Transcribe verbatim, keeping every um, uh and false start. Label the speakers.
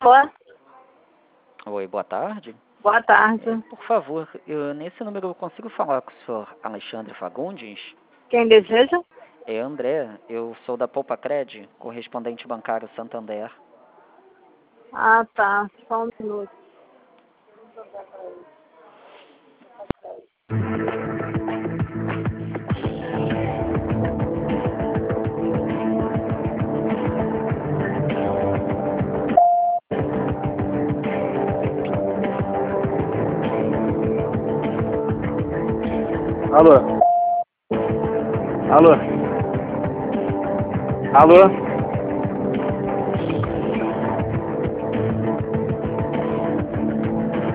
Speaker 1: Olá,
Speaker 2: Oi, boa tarde.
Speaker 1: boa tarde.
Speaker 2: Por favor, eu, nesse número eu consigo falar com o senhor Alexandre Fagundes?
Speaker 1: Quem deseja?
Speaker 2: É André, eu sou da Poupa Cred, correspondente bancário Santander.
Speaker 1: Ah, tá. Só um minuto.
Speaker 3: Alô? Alô? Alô?